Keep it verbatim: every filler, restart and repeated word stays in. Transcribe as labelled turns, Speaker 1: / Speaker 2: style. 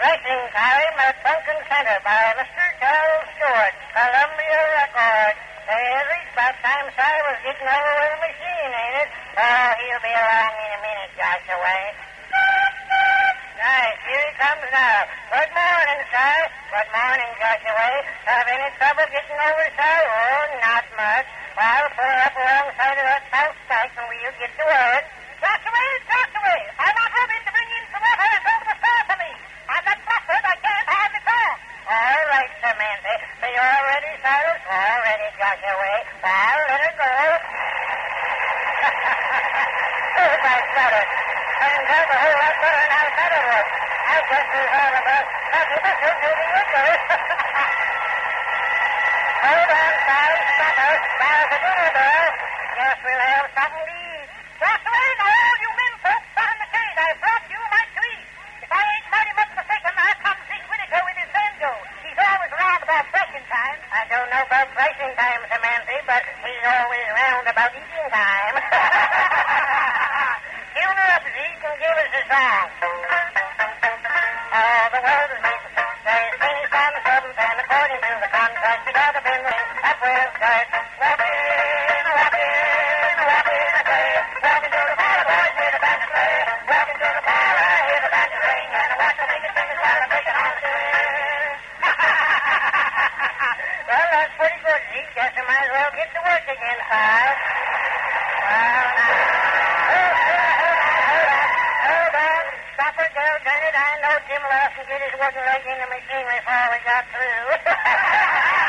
Speaker 1: Racing time at Duncan Center by Mister Charles Stewart, Columbia Record. There's about time Si was getting over with the machine, ain't it? Oh, he'll be along in a minute, Joshua. Right, here he comes now. Good morning, Si. Good morning, Joshua. Have any trouble getting over, Si? Oh, not much. Well, pull her up alongside of that south spike and we'll get to work. Joshua, Joshua, I want Robin to bring in some water and over the store for me. I'm not flustered. I can't have the car. All right, Samantha. So you're all ready, Cyrus? All ready, Joshua. Well, let her go. Oh, my brother. Turns out a whole lot better than I thought it was. I guess there's all about nothing but to do the workers. Hold on, Cyrus. Stop her. There's the door there. Guess we'll have something to eat. Joshua, and all you men folks behind the shade, I brought you my treat. If I ain't mighty much mistaken, I come to see Whitaker with his banjo. He's always around about pricing time. I don't know about pricing time, Samantha, but he's always around about eating time. Tune her up so he can give us a song. Oh, the world is meeting. There's things on the seventh, and according to the contract, you gotta been ring. That will start. Rapping, rapping, rapping, I say. Rapping to the parlor, boys, hear the band play. Rapping to the parlor, hear the band ring. And I watch the biggest thing is celebration on the way. Well, that's pretty good, Zeke. Guess I might as well get to work again, Si. Well, now. Hold on, hold on, hold on. Stop her, girl, turn it. I know Jim Lawson get his wooden leg in the machine before we got through.